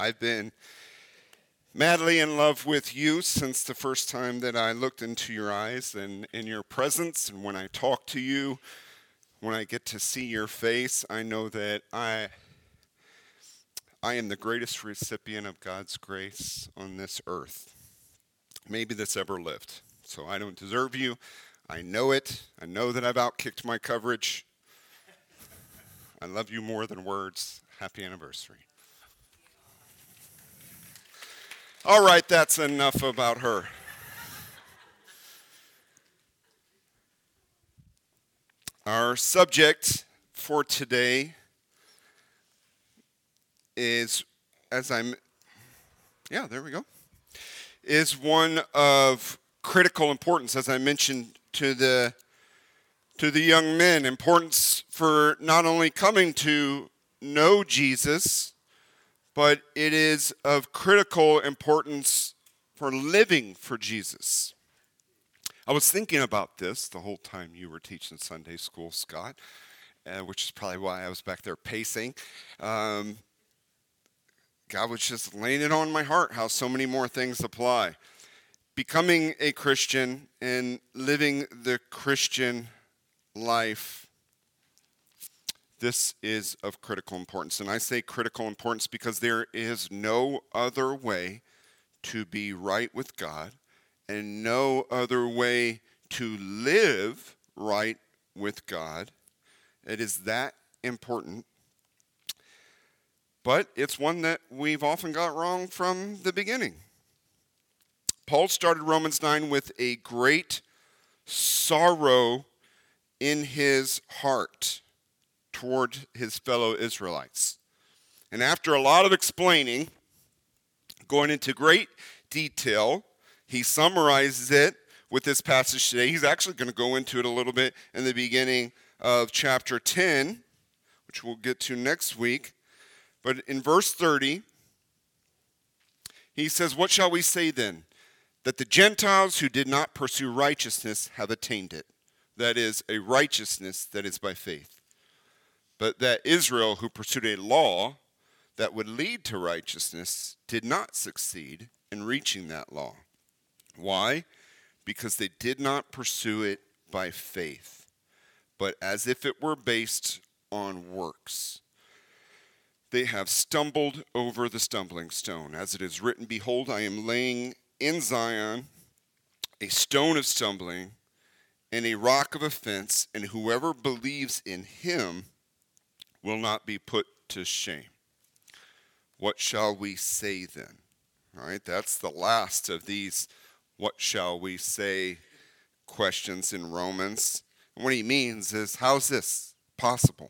I've been madly in love with you since the first time that I looked into your eyes and in your presence. And when I talk to you, when I get to see your face, I know that I am the greatest recipient of God's grace on this earth, maybe that's ever lived. So I don't deserve you. I know it. I know that I've outkicked my coverage. I love you more than words. Happy anniversary. All right, that's enough about her. Our subject for today is, is one of critical importance, as I mentioned to the young men, importance for not only coming to know Jesus, but it is of critical importance for living for Jesus. I was thinking about this the whole time you were teaching Sunday school, Scott, which is probably why I was back there pacing. God was just laying it on my heart how so many more things apply. Becoming a Christian and living the Christian life, this is of critical importance. And I say critical importance because there is no other way to be right with God and no other way to live right with God. It is that important. But it's one that we've often got wrong from the beginning. Paul started Romans 9 with a great sorrow in his heart toward his fellow Israelites. And after a lot of explaining, going into great detail, he summarizes it with this passage today. He's actually going to go into it a little bit in the beginning of chapter 10, which we'll get to next week. But in verse 30, he says, "What shall we say then? That the Gentiles who did not pursue righteousness have attained it. That is, a righteousness that is by faith. But that Israel, who pursued a law that would lead to righteousness, did not succeed in reaching that law. Why? Because they did not pursue it by faith, but as if it were based on works. They have stumbled over the stumbling stone. As it is written, Behold, I am laying in Zion a stone of stumbling and a rock of offense, and whoever believes in him will not be put to shame. What shall we say then?" All right, that's the last of these what shall we say questions in Romans. And what he means is, how's this possible?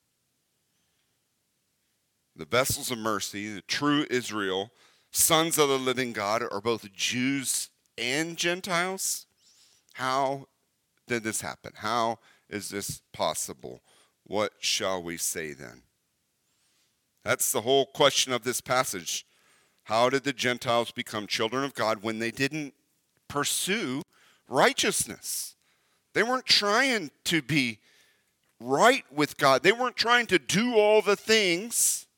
The vessels of mercy, the true Israel, sons of the living God, are both Jews and Gentiles. How did this happen? How is this possible? What shall we say then? That's the whole question of this passage. How did the Gentiles become children of God when they didn't pursue righteousness? They weren't trying to be right with God. They weren't trying to do all the things,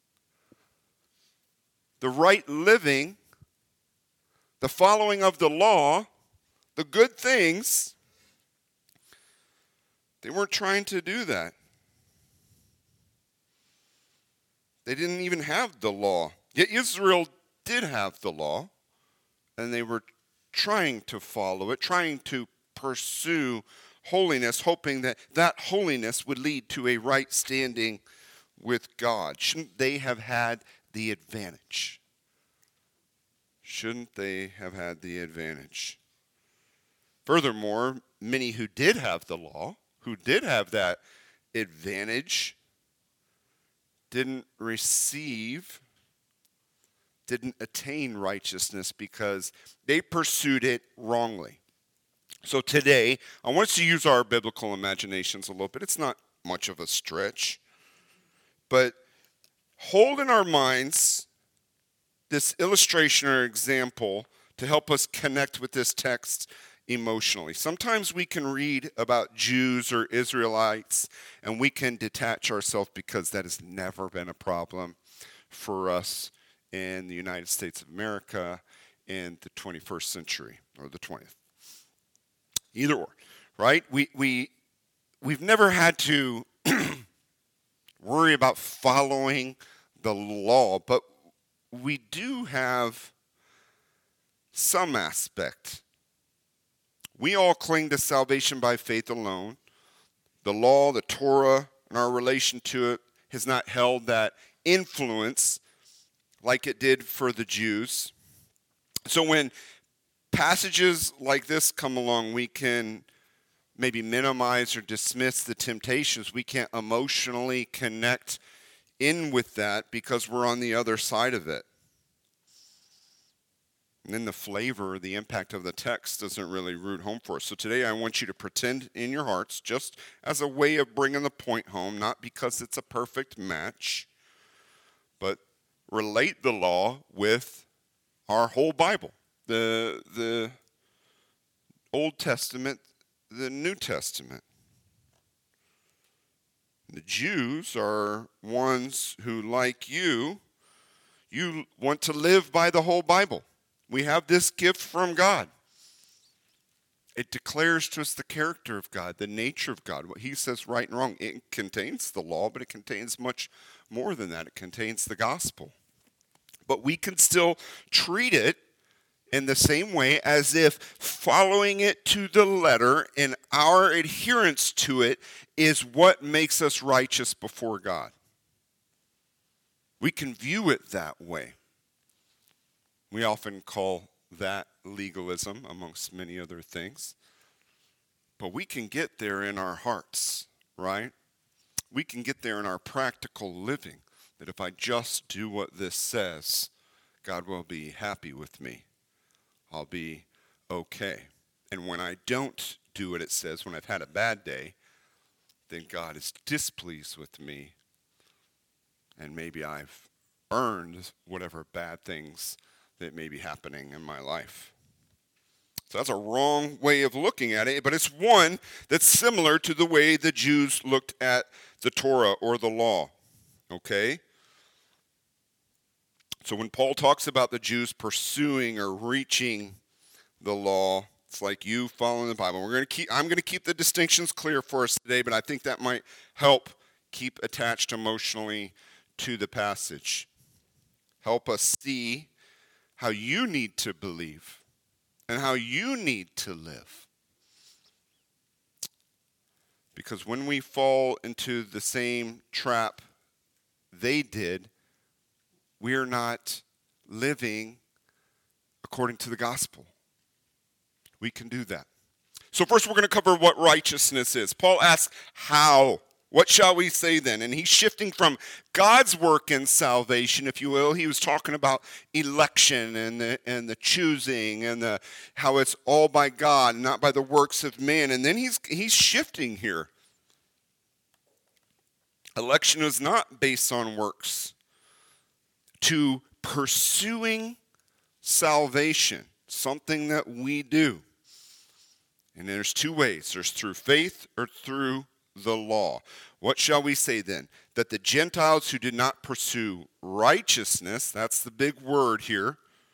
the right living, the following of the law, the good things. They weren't trying to do that. They didn't even have the law. Yet Israel did have the law, and they were trying to follow it, trying to pursue holiness, hoping that that holiness would lead to a right standing with God. Shouldn't they have had the advantage? Shouldn't they have had the advantage? Furthermore, many who did have the law, who did have that advantage, didn't attain righteousness because they pursued it wrongly. So today, I want us to use our biblical imaginations a little bit. It's not much of a stretch. But hold in our minds this illustration or example to help us connect with this text emotionally. Sometimes we can read about Jews or Israelites and we can detach ourselves because that has never been a problem for us in the United States of America in the 21st century or the 20th. Either or, right? We've never had to worry about following the law, but we do have some aspect. We all cling to salvation by faith alone. The law, the Torah, and our relation to it has not held that influence like it did for the Jews. So when passages like this come along, we can maybe minimize or dismiss the temptations. We can't emotionally connect in with that because we're on the other side of it. And then the flavor, the impact of the text doesn't really root home for us. So today I want you to pretend in your hearts, just as a way of bringing the point home, not because it's a perfect match, but relate the law with our whole Bible, the Old Testament, the New Testament. The Jews are ones who, like you want to live by the whole Bible. We have this gift from God. It declares to us the character of God, the nature of God, what he says right and wrong. It contains the law, but it contains much more than that. It contains the gospel. But we can still treat it in the same way as if following it to the letter and our adherence to it is what makes us righteous before God. We can view it that way. We often call that legalism, amongst many other things. But we can get there in our hearts, right? We can get there in our practical living, that if I just do what this says, God will be happy with me. I'll be okay. And when I don't do what it says, when I've had a bad day, then God is displeased with me. And maybe I've earned whatever bad things that may be happening in my life. So that's a wrong way of looking at it, but it's one that's similar to the way the Jews looked at the Torah or the law. Okay? So when Paul talks about the Jews pursuing or reaching the law, it's like you following the Bible. I'm going to keep the distinctions clear for us today, but I think that might help keep attached emotionally to the passage. Help us see how you need to believe and how you need to live. Because when we fall into the same trap they did, we are not living according to the gospel. We can do that. So first we're going to cover what righteousness is. Paul asks, how? What shall we say then? And he's shifting from God's work in salvation, if you will. He was talking about election and the choosing and how it's all by God, not by the works of man. And then he's shifting here. Election is not based on works. To pursuing salvation, something that we do. And there's two ways. There's through faith or through the law. What shall we say then? That the Gentiles who did not pursue righteousness, that's the big word here,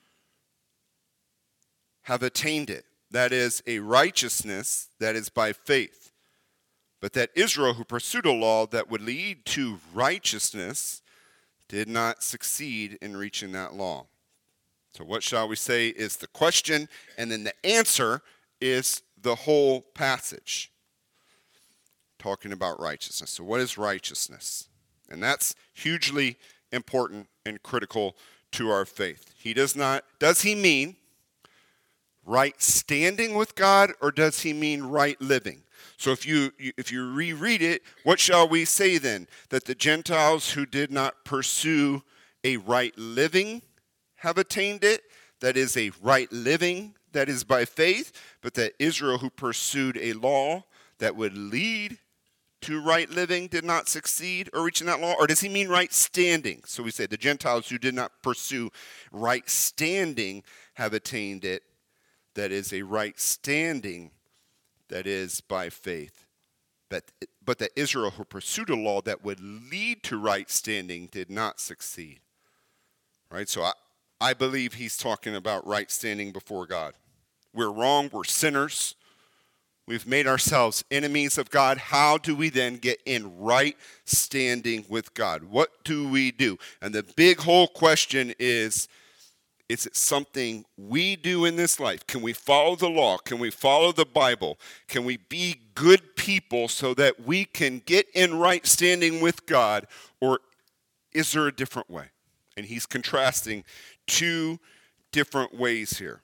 have attained it. That is a righteousness that is by faith. But that Israel who pursued a law that would lead to righteousness did not succeed in reaching that law. So what shall we say is the question, and then the answer is the whole passage. Talking about righteousness. So what is righteousness? And that's hugely important and critical to our faith. Does he mean right standing with God, or does he mean right living? So if you reread it, what shall we say then? That the Gentiles who did not pursue a right living have attained it? That is a right living that is by faith, but that Israel who pursued a law that would lead to right living did not succeed or reaching that law? Or does he mean right standing? So we say the Gentiles who did not pursue right standing have attained it. That is a right standing that is by faith. But that Israel who pursued a law that would lead to right standing did not succeed. right? So I believe he's talking about right standing before God. We're wrong. We're sinners. We've made ourselves enemies of God. How do we then get in right standing with God? What do we do? And the big whole question is it something we do in this life? Can we follow the law? Can we follow the Bible? Can we be good people so that we can get in right standing with God? Or is there a different way? And he's contrasting two different ways here.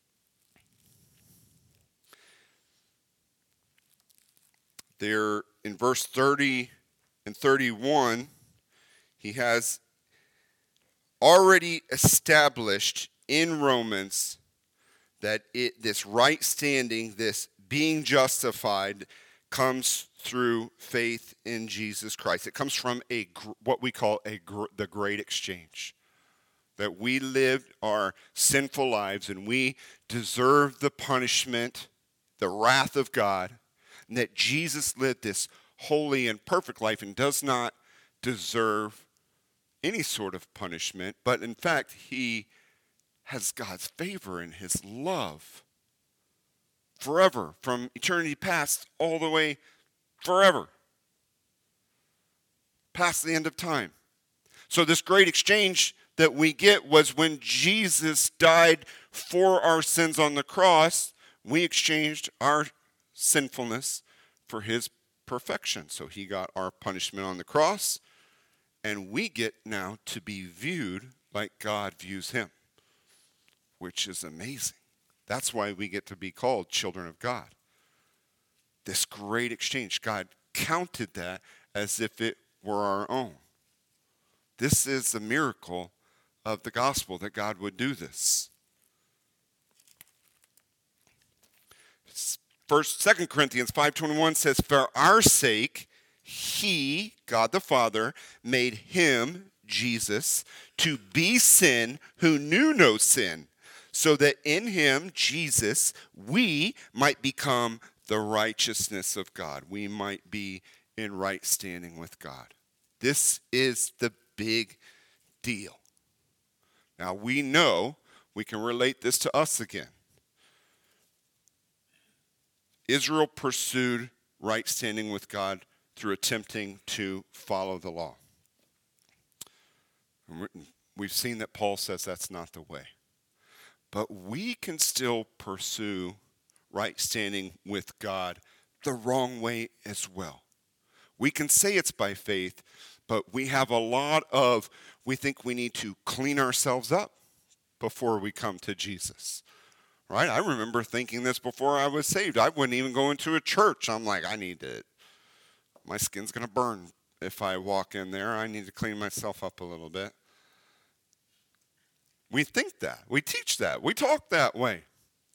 There in verse 30 and 31, he has already established in Romans that this right standing, this being justified, comes through faith in Jesus Christ. It comes from what we call the great exchange. That we lived our sinful lives and we deserve the punishment, the wrath of God, and that Jesus lived this holy and perfect life and does not deserve any sort of punishment, but in fact, he has God's favor and his love forever, from eternity past all the way forever, past the end of time. So this great exchange that we get was when Jesus died for our sins on the cross, we exchanged our sinfulness for his perfection. So he got our punishment on the cross, and we get now to be viewed like God views him, which is amazing. That's why we get to be called children of God. This great exchange, God counted that as if it were our own. This is a miracle of the gospel that God would do this. 2 Corinthians 5:21 says, "For our sake, he, God the Father, made him, Jesus, to be sin who knew no sin, so that in him, Jesus, we might become the righteousness of God." We might be in right standing with God. This is the big deal. Now we know we can relate this to us again. Israel pursued right standing with God through attempting to follow the law. We've seen that Paul says that's not the way. But we can still pursue right standing with God the wrong way as well. We can say it's by faith, but we have we think we need to clean ourselves up before we come to Jesus. Right? I remember thinking this before I was saved. I wouldn't even go into a church. I'm like, my skin's going to burn if I walk in there. I need to clean myself up a little bit. We think that. We teach that. We talk that way.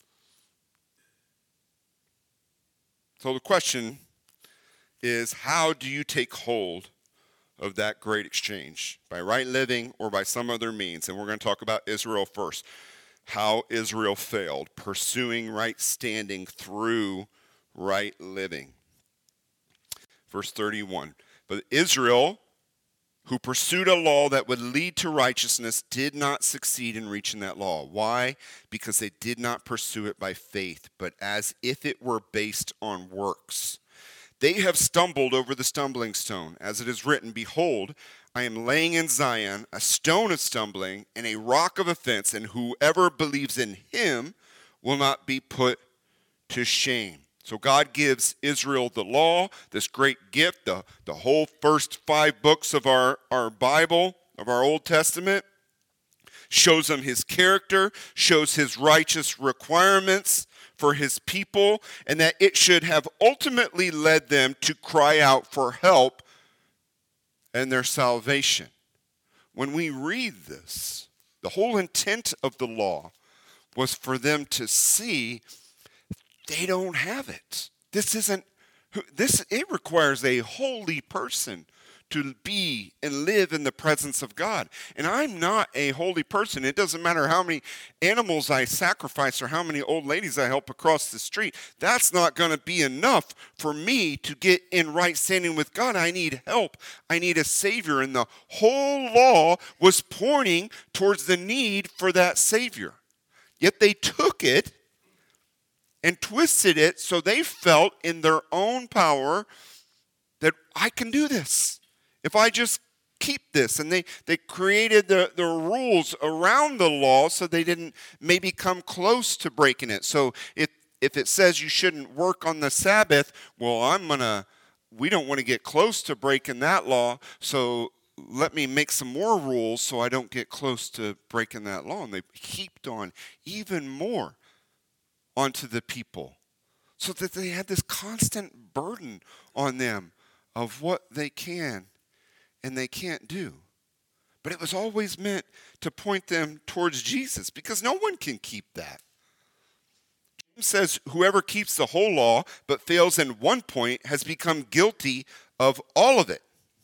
So the question is, how do you take hold of that great exchange? By right living or by some other means? And we're going to talk about Israel first. How Israel failed, pursuing right standing through right living. Verse 31, "But Israel, who pursued a law that would lead to righteousness, did not succeed in reaching that law." Why? Because they did not pursue it by faith, but as if it were based on works. "They have stumbled over the stumbling stone, as it is written, 'Behold, I am laying in Zion a stone of stumbling and a rock of offense, and whoever believes in him will not be put to shame.'" So God gives Israel the law, this great gift, the whole first 5 books of our Bible, of our Old Testament, shows them his character, shows his righteous requirements for his people, and that it should have ultimately led them to cry out for help and their salvation. When we read this, the whole intent of the law was for them to see they don't have it. It requires a holy person to be and live in the presence of God. And I'm not a holy person. It doesn't matter how many animals I sacrifice or how many old ladies I help across the street. That's not going to be enough for me to get in right standing with God. I need help. I need a Savior. And the whole law was pointing towards the need for that Savior. Yet they took it and twisted it so they felt in their own power that I can do this if I just keep this. And they created the rules around the law so they didn't maybe come close to breaking it. So if it says you shouldn't work on the Sabbath, well, we don't want to get close to breaking that law, so let me make some more rules so I don't get close to breaking that law. And they heaped on even more onto the people so that they had this constant burden on them of what they can and they can't do. But it was always meant to point them towards Jesus, because no one can keep that. James says, whoever keeps the whole law but fails in one point has become guilty of all of it.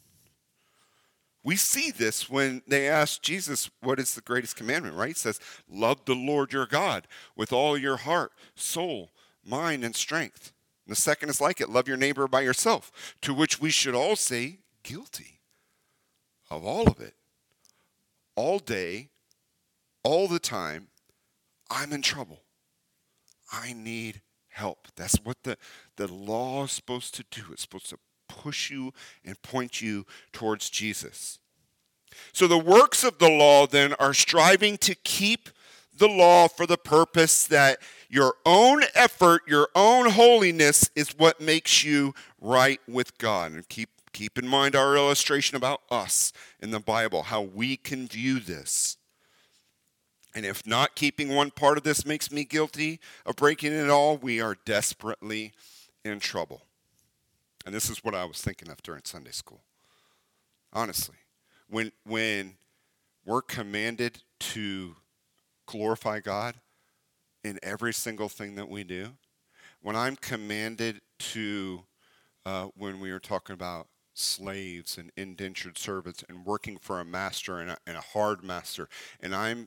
We see this when they ask Jesus, what is the greatest commandment, right? He says, love the Lord your God with all your heart, soul, mind, and strength. And the second is like it, love your neighbor by yourself, to which we should all say, guilty of all of it. All day, all the time, I'm in trouble. I need help. That's what the law is supposed to do. It's supposed to push you and point you towards Jesus. So the works of the law then are striving to keep the law for the purpose that your own effort, your own holiness is what makes you right with God. And keep in mind our illustration about us in the Bible, how we can view this. And if not keeping one part of this makes me guilty of breaking it all, we are desperately in trouble. And this is what I was thinking of during Sunday school. Honestly, when we're commanded to glorify God in every single thing that we do, when I'm commanded to, when we were talking about slaves and indentured servants and working for a master and a hard master, and I'm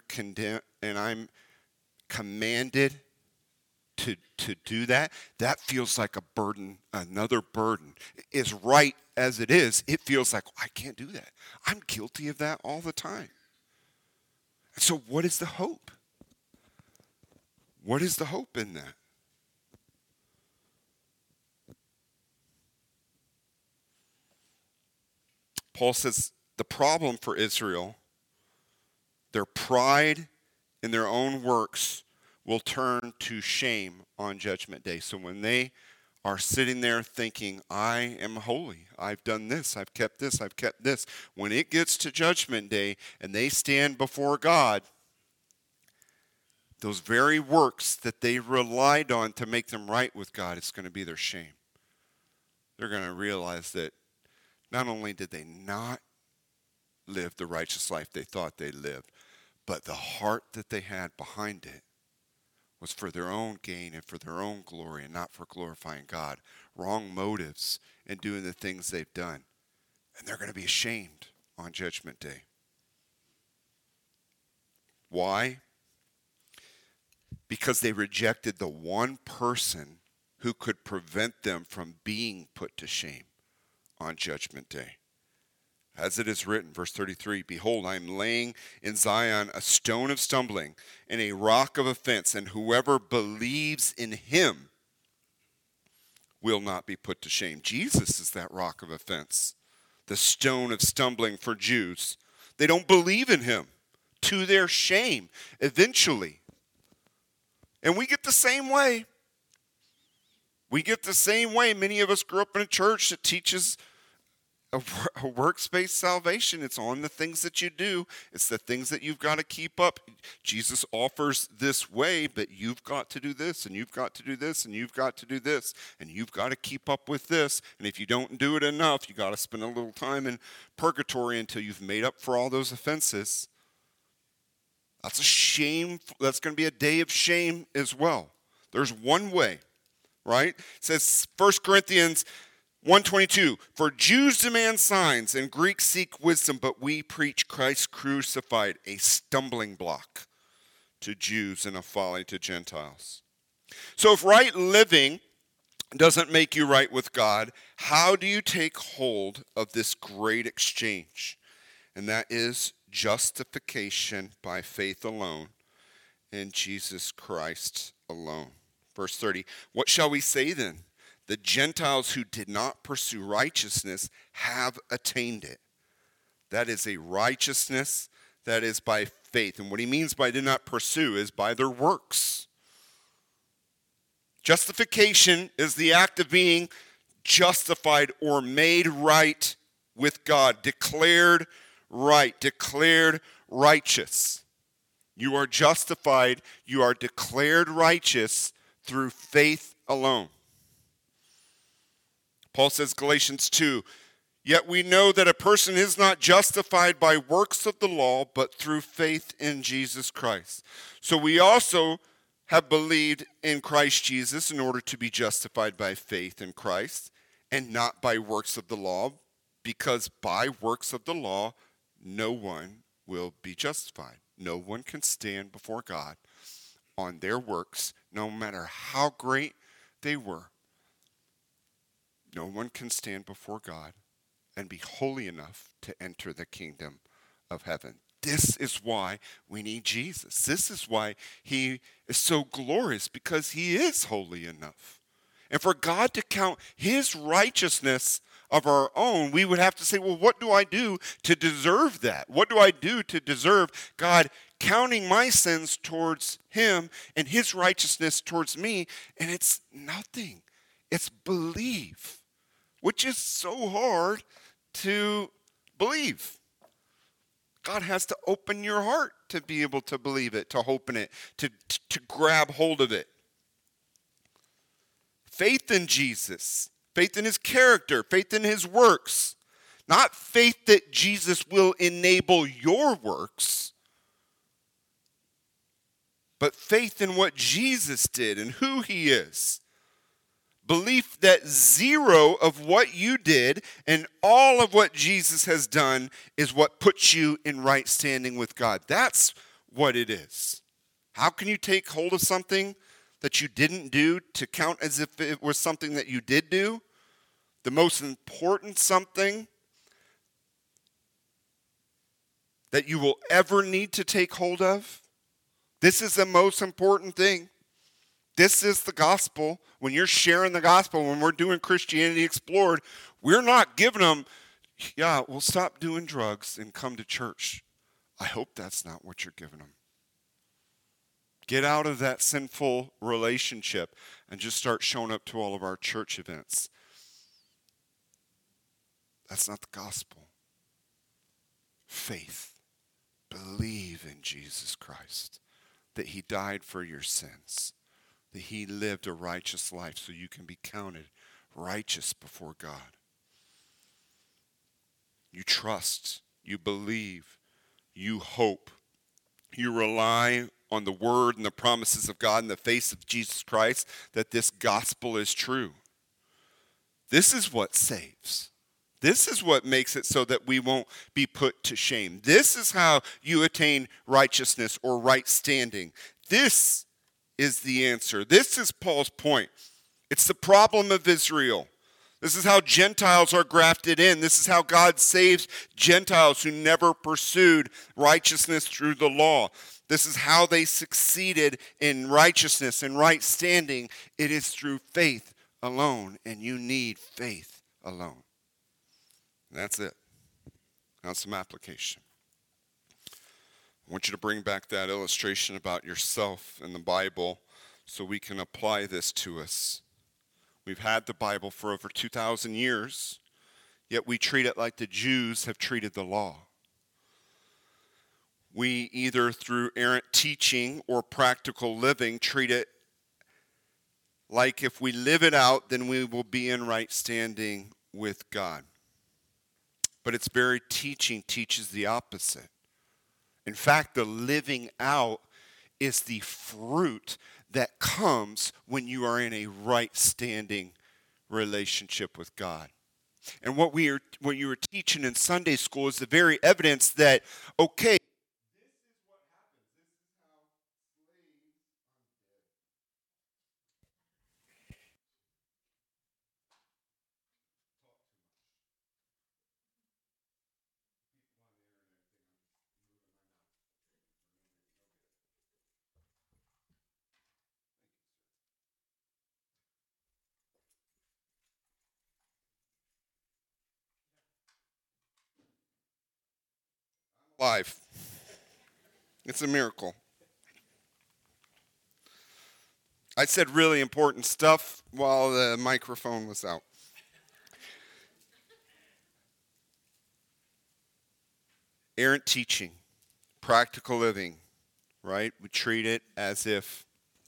commanded to do that, that feels like a burden, another burden. As right as it is, it feels like, I can't do that. I'm guilty of that all the time. And so what is the hope? What is the hope in that? Paul says the problem for Israel, their pride in their own works will turn to shame on Judgment Day. So when they are sitting there thinking, I am holy, I've done this, I've kept this, I've kept this. When it gets to Judgment Day and they stand before God, those very works that they relied on to make them right with God, it's going to be their shame. They're going to realize that not only did they not live the righteous life they thought they lived, but the heart that they had behind it was for their own gain and for their own glory and not for glorifying God. Wrong motives in doing the things they've done. And they're going to be ashamed on Judgment Day. Why? Because they rejected the one person who could prevent them from being put to shame on Judgment Day. As it is written, verse 33, behold, I am laying in Zion a stone of stumbling and a rock of offense, and whoever believes in him will not be put to shame. Jesus is that rock of offense, the stone of stumbling for Jews. They don't believe in him, to their shame, eventually. And we get the same way. We get the same way. Many of us grew up in a church that teaches a works-based salvation. It's on the things that you do. It's the things that you've got to keep up. Jesus offers this way, but you've got to do this, and you've got to do this, and you've got to do this, and you've got to keep up with this. And if you don't do it enough, you got to spend a little time in purgatory until you've made up for all those offenses. That's a shame. That's going to be a day of shame as well. There's one way, right? It says 1 Corinthians 122, for Jews demand signs and Greeks seek wisdom, but we preach Christ crucified, a stumbling block to Jews and a folly to Gentiles. So if right living doesn't make you right with God, how do you take hold of this great exchange? And that is justification by faith alone in Jesus Christ alone. Verse 30, what shall we say then? The Gentiles who did not pursue righteousness have attained it. That is a righteousness that is by faith. And what he means by did not pursue is by their works. Justification is the act of being justified or made right with God, declared right, declared righteous. You are justified, you are declared righteous through faith alone. Paul says, Galatians 2, yet we know that a person is not justified by works of the law, but through faith in Jesus Christ. So we also have believed in Christ Jesus in order to be justified by faith in Christ and not by works of the law, because by works of the law, no one will be justified. No one can stand before God on their works, no matter how great they were. No one can stand before God and be holy enough to enter the kingdom of heaven. This is why we need Jesus. This is why he is so glorious, because he is holy enough. And for God to count his righteousness of our own, we would have to say, well, what do I do to deserve that? What do I do to deserve God counting my sins towards him and his righteousness towards me? And it's nothing. It's believe, which is so hard to believe. God has to open your heart to be able to believe it, to hope in it, to grab hold of it. Faith in Jesus, faith in his character, faith in his works. Not faith that Jesus will enable your works, but faith in what Jesus did and who he is. Belief that zero of what you did and all of what Jesus has done is what puts you in right standing with God. That's what it is. How can you take hold of something that you didn't do to count as if it was something that you did do? The most important something that you will ever need to take hold of? This is the most important thing. This is the gospel. When you're sharing the gospel, when we're doing Christianity Explored, we're not giving them, yeah, we'll stop doing drugs and come to church. I hope that's not what you're giving them. Get out of that sinful relationship and just start showing up to all of our church events. That's not the gospel. Faith. Believe in Jesus Christ, that he died for your sins, that he lived a righteous life so you can be counted righteous before God. You trust, you believe, you hope, you rely on the word and the promises of God in the face of Jesus Christ, that this gospel is true. This is what saves. This is what makes it so that we won't be put to shame. This is how you attain righteousness or right standing. This is the answer. This is Paul's point. It's the problem of Israel. This is how Gentiles are grafted in. This is how God saves Gentiles who never pursued righteousness through the law. This is how they succeeded in righteousness and right standing. It is through faith alone, and you need faith alone. And that's it. Now some application. I want you to bring back that illustration about yourself in the Bible so we can apply this to us. We've had the Bible for over 2,000 years, yet we treat it like the Jews have treated the law. We either through errant teaching or practical living treat it like if we live it out, then we will be in right standing with God. But its very teaching teaches the opposite. In fact, the living out is the fruit that comes when you are in a right standing relationship with God. And what you were teaching in Sunday school is the very evidence that, okay, life. It's a miracle. I said really important stuff while the microphone was out. Errant teaching, practical living, right? We treat it as if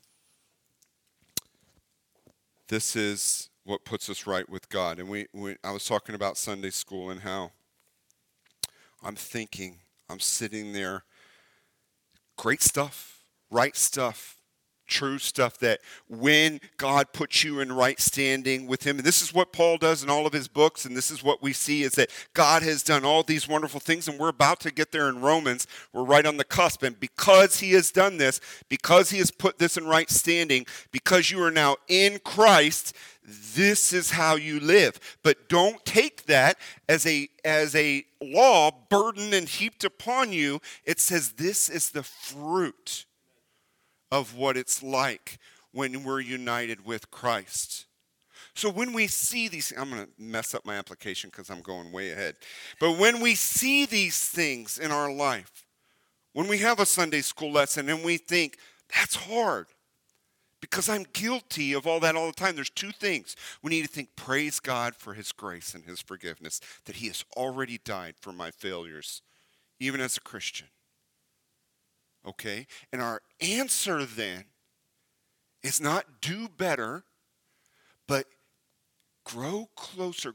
this is what puts us right with God. And I was talking about Sunday school and how I'm sitting there, great stuff, right stuff, true stuff, that when God puts you in right standing with him, and this is what Paul does in all of his books, and this is what we see, is that God has done all these wonderful things, and we're about to get there in Romans. We're right on the cusp, and because he has done this, because he has put this in right standing, because you are now in Christ, this is how you live. But don't take that as a law burdened and heaped upon you. It says this is the fruit of what it's like when we're united with Christ. So when we see these, I'm going to mess up my application because I'm going way ahead. But when we see these things in our life, when we have a Sunday school lesson and we think, that's hard, because I'm guilty of all that all the time. There's two things. We need to think, praise God for his grace and his forgiveness, that he has already died for my failures, even as a Christian. Okay? And our answer then is not do better, but grow closer,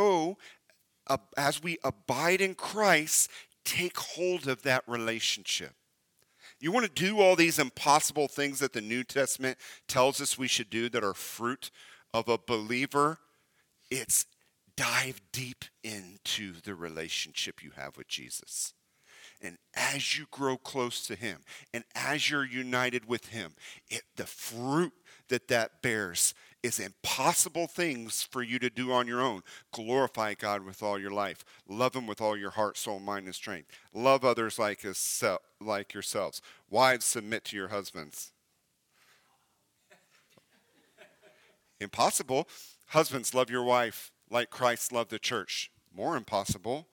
as we abide in Christ, take hold of that relationship. You want to do all these impossible things that the New Testament tells us we should do that are fruit of a believer? It's dive deep into the relationship you have with Jesus. And as you grow close to him, and as you're united with him, the fruit that bears is impossible things for you to do on your own. Glorify God with all your life. Love him with all your heart, soul, mind, and strength. Love others like yourselves. Wives, submit to your husbands. Impossible. Husbands, love your wife like Christ loved the church. More impossible.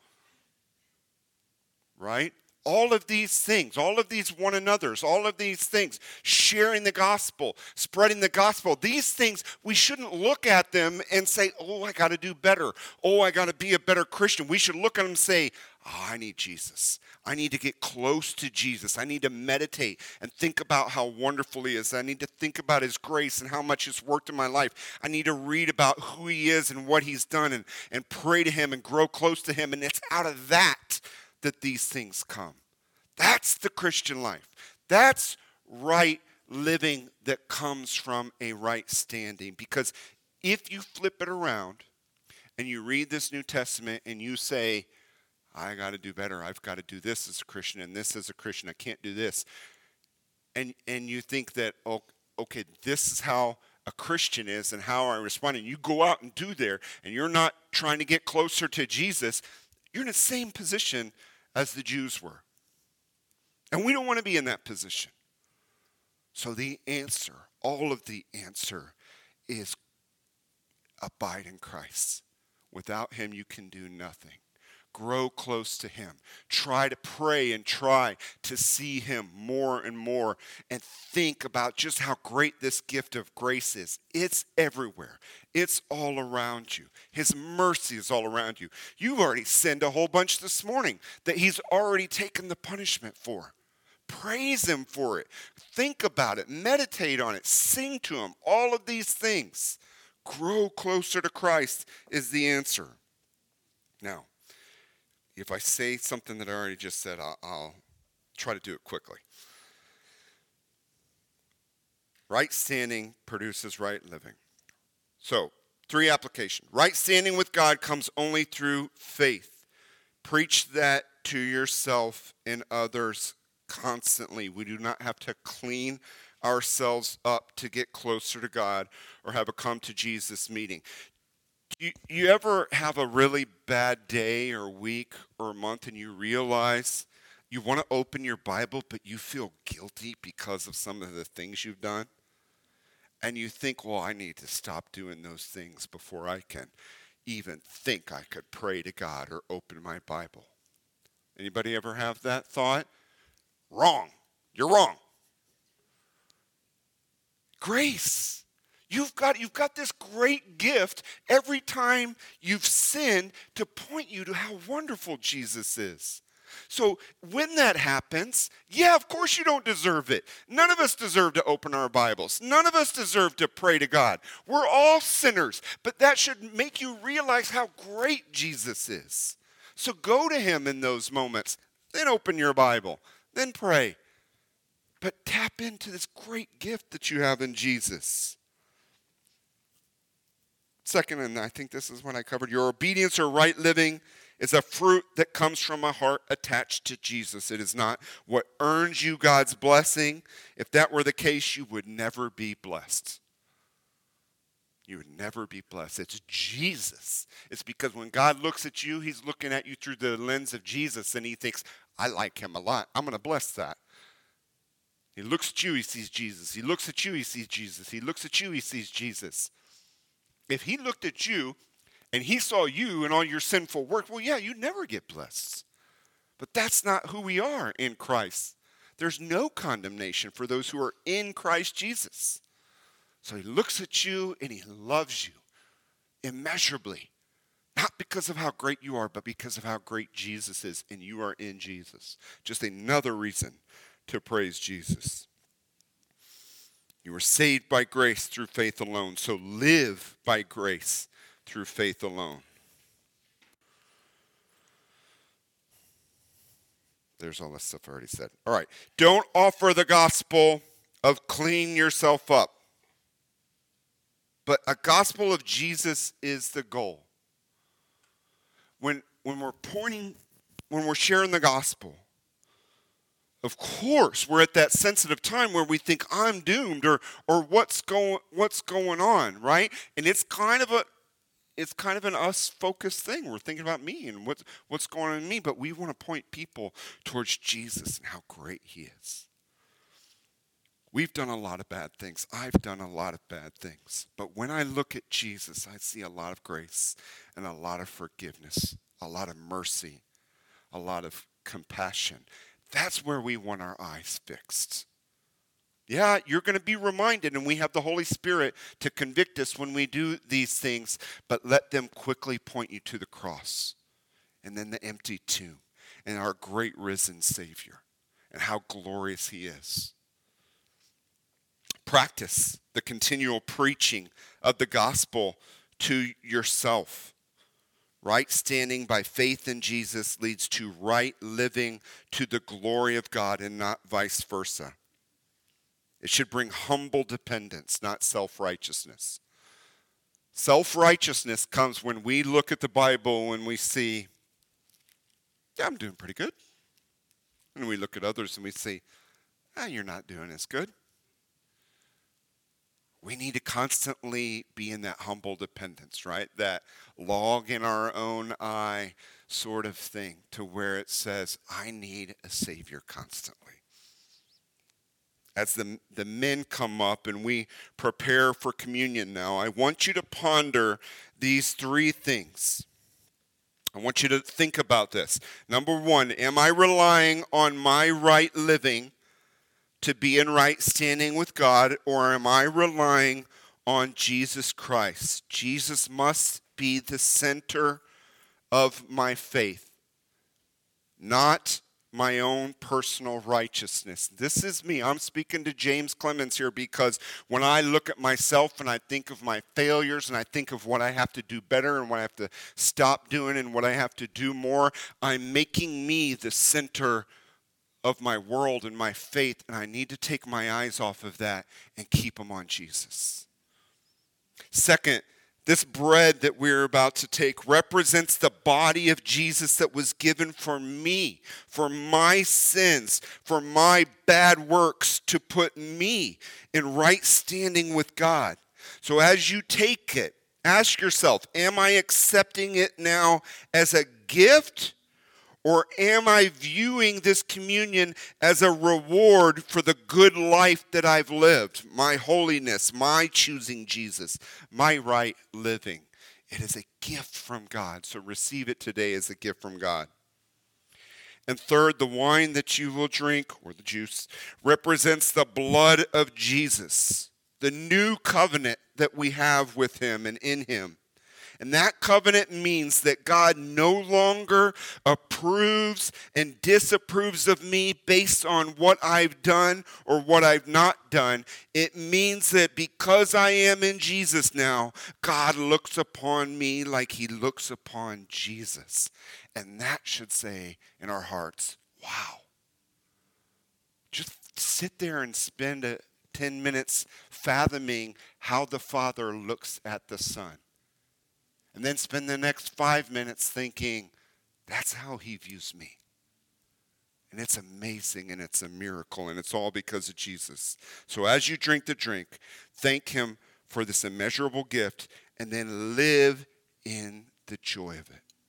Right? All of these things, all of these one another's, all of these things, sharing the gospel, spreading the gospel, these things, we shouldn't look at them and say, oh, I got to do better. Oh, I got to be a better Christian. We should look at them and say, oh, I need Jesus. I need to get close to Jesus. I need to meditate and think about how wonderful he is. I need to think about his grace and how much it's worked in my life. I need to read about who he is and what he's done and pray to him and grow close to him. And it's out of that these things come. That's the Christian life. That's right living that comes from a right standing. Because if you flip it around and you read this New Testament and you say, I got to do better. I've got to do this as a Christian and this as a Christian. I can't do this. And you think that, oh, okay, this is how a Christian is and how I respond. And you go out and do there and you're not trying to get closer to Jesus. You're in the same position as the Jews were. And we don't want to be in that position. So the answer, all of the answer, is abide in Christ. Without him, you can do nothing. Grow close to him. Try to pray and try to see him more and more, and think about just how great this gift of grace is. It's everywhere. It's all around you. His mercy is all around you. You've already sinned a whole bunch this morning that he's already taken the punishment for. Praise him for it. Think about it. Meditate on it. Sing to him. All of these things. Grow closer to Christ is the answer. Now, if I say something that I already just said, I'll try to do it quickly. Right standing produces right living. So, 3 application. Right standing with God comes only through faith. Preach that to yourself and others constantly. We do not have to clean ourselves up to get closer to God or have a come to Jesus meeting. You ever have a really bad day or week or month and you realize you want to open your Bible, but you feel guilty because of some of the things you've done? And you think, well, I need to stop doing those things before I can even think I could pray to God or open my Bible. Anybody ever have that thought? Wrong. You're wrong. Grace. You've got this great gift every time you've sinned to point you to how wonderful Jesus is. So when that happens, yeah, of course you don't deserve it. None of us deserve to open our Bibles. None of us deserve to pray to God. We're all sinners, but that should make you realize how great Jesus is. So go to him in those moments, then open your Bible, then pray. But tap into this great gift that you have in Jesus. Second, and I think this is what I covered, your obedience or right living is a fruit that comes from a heart attached to Jesus. It is not what earns you God's blessing. If that were the case, you would never be blessed. You would never be blessed. It's Jesus. It's because when God looks at you, he's looking at you through the lens of Jesus, and he thinks, I like him a lot. I'm going to bless that. He looks at you, he sees Jesus. He looks at you, he sees Jesus. He looks at you, he sees Jesus. If he looked at you and he saw you and all your sinful work, well, yeah, you'd never get blessed. But that's not who we are in Christ. There's no condemnation for those who are in Christ Jesus. So he looks at you and he loves you immeasurably. Not because of how great you are, but because of how great Jesus is, and you are in Jesus. Just another reason to praise Jesus. You were saved by grace through faith alone, so live by grace through faith alone. There's all this stuff I already said. All right. Don't offer the gospel of clean yourself up. But a gospel of Jesus is the goal. When we're sharing the gospel, of course, we're at that sensitive time where we think I'm doomed or what's going on, right? And it's kind of an us-focused thing. We're thinking about me and what's going on in me, but we want to point people towards Jesus and how great he is. We've done a lot of bad things. I've done a lot of bad things. But when I look at Jesus, I see a lot of grace and a lot of forgiveness, a lot of mercy, a lot of compassion. That's where we want our eyes fixed. Yeah, you're going to be reminded, and we have the Holy Spirit to convict us when we do these things, but let them quickly point you to the cross, and then the empty tomb, and our great risen Savior, and how glorious he is. Practice the continual preaching of the gospel to yourself. Right standing by faith in Jesus leads to right living to the glory of God and not vice versa. It should bring humble dependence, not self-righteousness. Self-righteousness comes when we look at the Bible and we see, yeah, I'm doing pretty good. And we look at others and we say, you're not doing as good. We need to constantly be in that humble dependence, right? That log in our own eye sort of thing to where it says, I need a Savior constantly. As the men come up and we prepare for communion now, I want you to ponder these 3 things. I want you to think about this. Number 1, am I relying on my right living to be in right standing with God, or am I relying on Jesus Christ? Jesus must be the center of my faith, not my own personal righteousness. This is me. I'm speaking to James Clemens here because when I look at myself and I think of my failures and I think of what I have to do better and what I have to stop doing and what I have to do more, I'm making me the center of my world and my faith, and I need to take my eyes off of that and keep them on Jesus. Second, This bread that we're about to take represents the body of Jesus that was given for me, for my sins, for my bad works, to put me in right standing with God. So as you take it, ask yourself, am I accepting it now as a gift? Or am I viewing this communion as a reward for the good life that I've lived? My holiness, my choosing Jesus, my right living. It is a gift from God, so receive it today as a gift from God. And third, the wine that you will drink, or the juice, represents the blood of Jesus, the new covenant that we have with him and in him. And that covenant means that God no longer approves and disapproves of me based on what I've done or what I've not done. It means that because I am in Jesus now, God looks upon me like he looks upon Jesus. And that should say in our hearts, wow. Just sit there and spend 10 minutes fathoming how the Father looks at the Son. And then spend the next 5 minutes thinking, that's how he views me. And it's amazing and it's a miracle and it's all because of Jesus. So as you drink the drink, thank him for this immeasurable gift and then live in the joy of it.